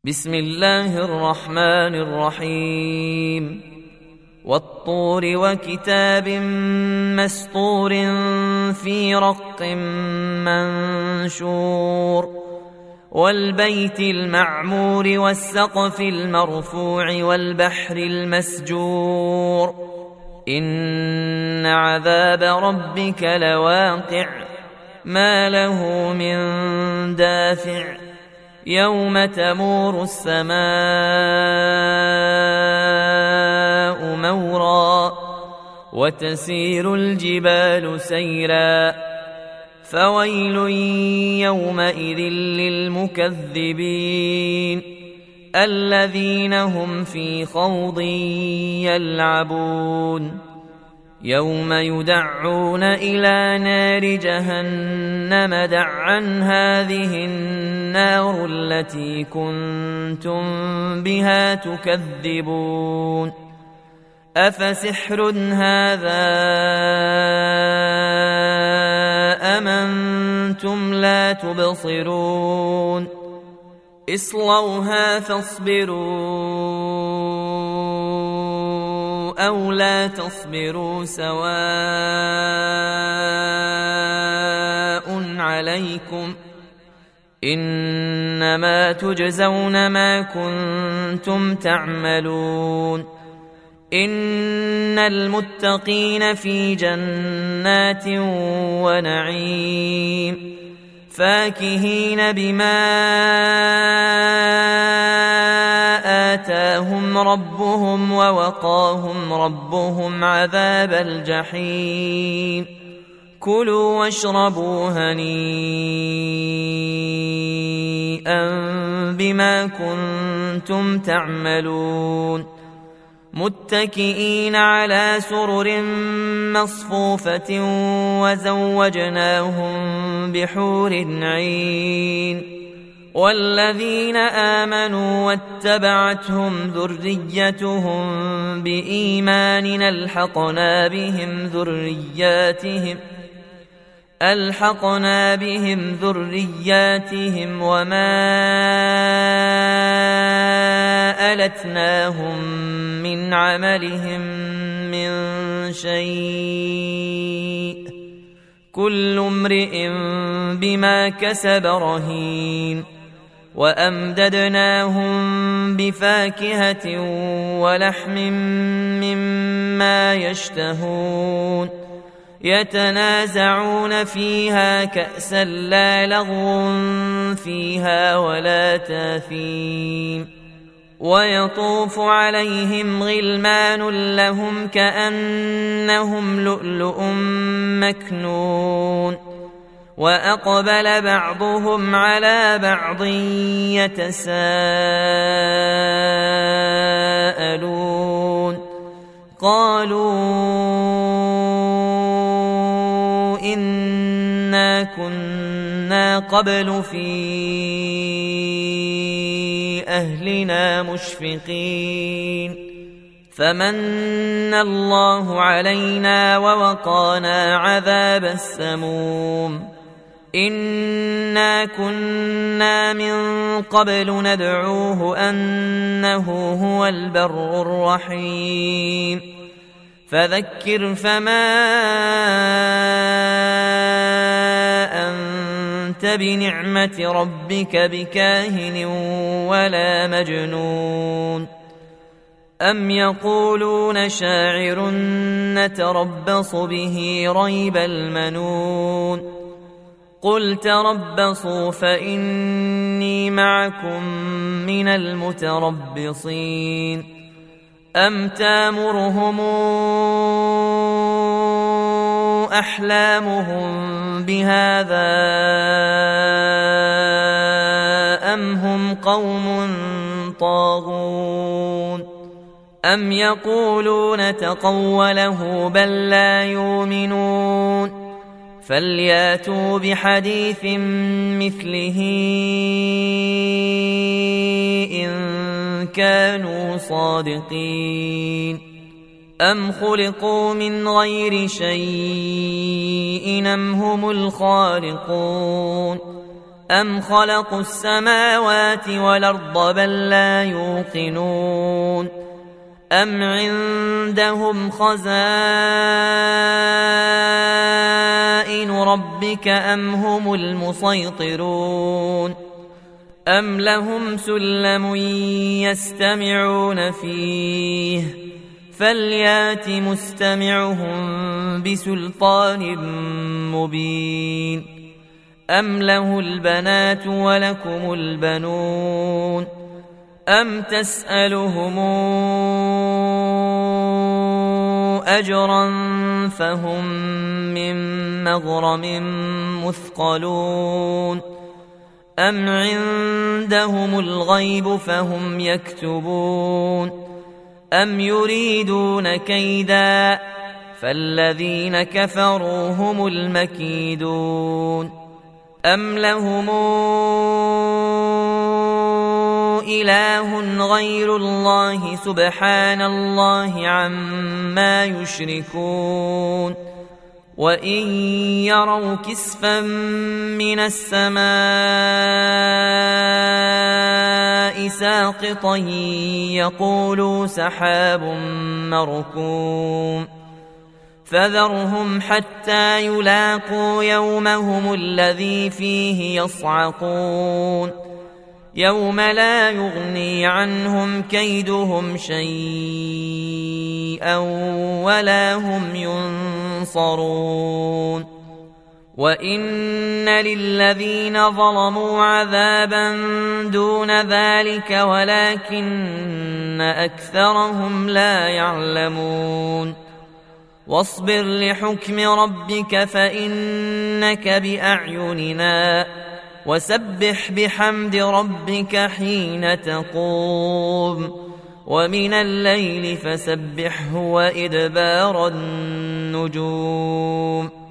بسم الله الرحمن الرحيم والطور وكتاب مسطور في رق منشور والبيت المعمور والسقف المرفوع والبحر المسجور إن عذاب ربك لواقع ما له من دافع يوم تمور السماء مورا وتسير الجبال سيرا فويل يومئذ للمكذبين الذين هم في خوض يلعبون يوم يدعون إلى نار جهنم دعا هذه النار التي كنتم بها تكذبون أفسحر هذا أم أنتم لا تبصرون اصلوها فاصبروا أو لا تصبروا سواء عليكم إنما تجزون ما كنتم تعملون إن المتقين في جنات ونعيم فاكهين بما آتاهم ربهم ووقاهم ربهم عذاب الجحيم كلوا واشربوا هنيئا بما كنتم تعملون متكئين على سرر مصفوفة وزوجناهم بحور عين والذين آمنوا واتبعتهم ذريتهم بإيمان ألحقنا بهم ذرياتهم وما ألتناهم من عملهم من شيء كل امرئ بما كسب رهين وأمددناهم بفاكهة ولحم مما يشتهون يتنازعون فيها كأسا لا لغو فيها ولا تاثيم ويطوف عليهم غلمان لهم كأنهم لؤلؤ مكنون وأقبل بعضهم على بعض يتساءلون قالوا إنا كنا قبل في أهلنا مشفقين فمن الله علينا ووقانا عذاب السموم إنا كنا من قبل ندعوه أنه هو البر الرحيم فذكر فما أنت بنعمة ربك بكاهن ولا مجنون أم يقولون شاعر نتربص به ريب المنون قل تربصوا فإني معكم من المتربصين أم تامرهم أحلامهم بهذا أم هم قوم طاغون أم يقولون تقوله بل لا يؤمنون فلياتوا بحديث مثله إن كانوا صادقين أم خلقوا من غير شيء أم هم الخالقون أم خلقوا السماوات والأرض بل لا يوقنون أم عندهم خزائن ربك أم هم المسيطرون أم لهم سلم يستمعون فيه فليات مستمعهم بسلطان مبين أم له البنات ولكم البنون أم تسألهم أجرا فهم من مغرم مثقلون أم عندهم الغيب فهم يكتبون أم يريدون كيدا فالذين كفروا هم المكيدون أم لهم إله غير الله سبحان الله عما يشركون وإن يروا كسفا من السماء ساقطا يقولوا سحاب مركوم فذرهم حتى يلاقوا يومهم الذي فيه يصعقون يوم لا يغني عنهم كيدهم شيئا ولا هم ينصرون وإن للذين ظلموا عذابا دون ذلك ولكن أكثرهم لا يعلمون واصبر لحكم ربك فإنك بأعيننا وسبح بحمد ربك حين تقوم ومن الليل فسبحه وإدبار النجوم